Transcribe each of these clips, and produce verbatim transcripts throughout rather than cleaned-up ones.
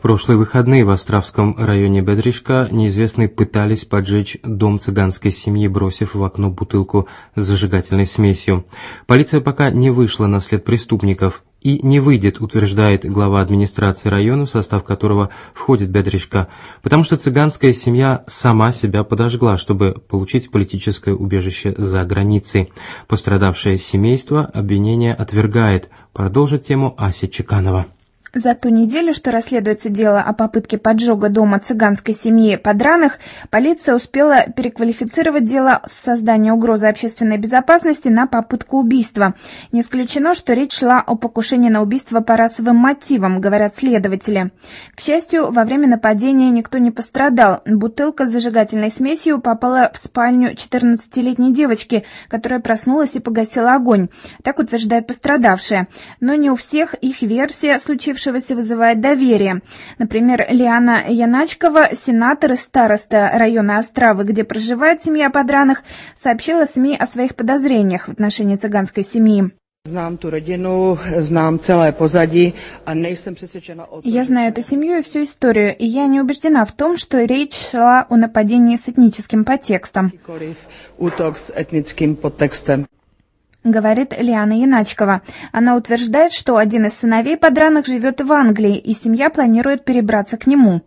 прошлые выходные в Островском районе Бедришка неизвестные пытались поджечь дом цыганской семьи, бросив в окно бутылку с зажигательной смесью. Полиция пока не вышла на след преступников и не выйдет, утверждает глава администрации района, в состав которого входит Бедришка, потому что цыганская семья сама себя подожгла, чтобы получить политическое убежище за границей. Пострадавшее семейство обвинение отвергает. Продолжит тему Ася Чеканова. За ту неделю, что расследуется дело о попытке поджога дома цыганской семьи Подраных, полиция успела переквалифицировать дело с создания угрозы общественной безопасности на попытку убийства. Не исключено, что речь шла о покушении на убийство по расовым мотивам, говорят следователи. К счастью, во время нападения никто не пострадал. Бутылка с зажигательной смесью попала в спальню четырнадцатилетней девочки, которая проснулась и погасила огонь. Так утверждает пострадавшая. Но не у всех их версия случившегося вызывает доверие. Например, Лиана Яначкова, сенатор и староста района Островы, где проживает семья Подраных, сообщила СМИ о своих подозрениях в отношении цыганской семьи. Знам ту родину, знам целое позади, а не съм přesvědčena o tom. Я знаю эту семью и всю историю, и я не убеждена в том, что речь шла о нападении с этническим подтекстом. Útok s etnickým podtextem. Говорит Лиана Яначкова. Она утверждает, что один из сыновей Подраных живет в Англии, и семья планирует перебраться к нему.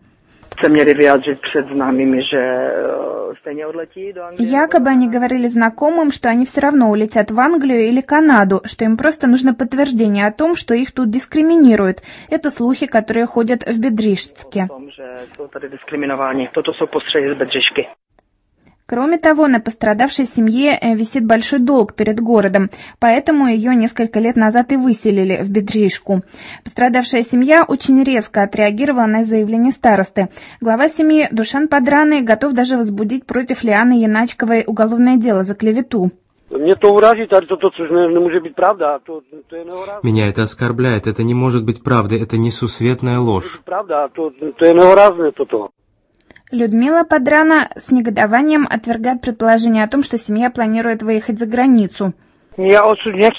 Якобы они говорили знакомым, что они все равно улетят в Англию или Канаду, что им просто нужно подтверждение о том, что их тут дискриминируют. Это слухи, которые ходят в Бедришске. Кроме того, на пострадавшей семье висит большой долг перед городом, поэтому ее несколько лет назад и выселили в Бедришку. Пострадавшая семья очень резко отреагировала на заявление старосты. Глава семьи Душан Подраный готов даже возбудить против Лианы Яначковой уголовное дело за клевету. Меня это уразит, а то, то, то не может быть правда, а то, то не уразит. Меня это оскорбляет, это не может быть правдой, это несусветная ложь. Правда, а то, то не уразит, то то. Людмила Подрана с негодованием отвергает предположение о том, что семья планирует выехать за границу. Я не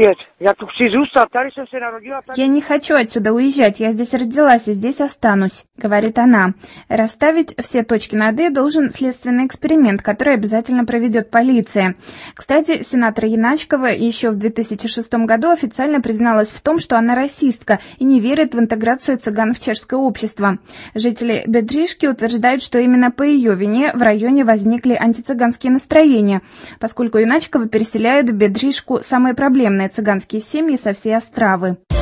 Я не хочу отсюда уезжать, я здесь родилась и здесь останусь, говорит она. Расставить все точки над «и» должен следственный эксперимент, который обязательно проведет полиция. Кстати, сенатор Яначкова еще в две тысячи шестом году официально призналась в том, что она расистка и не верит в интеграцию цыган в чешское общество. Жители Бедришки утверждают, что именно по ее вине в районе возникли антицыганские настроения, поскольку Яначкова переселяют в Бедришку самые проблемные цыганские семьи со всей Островы.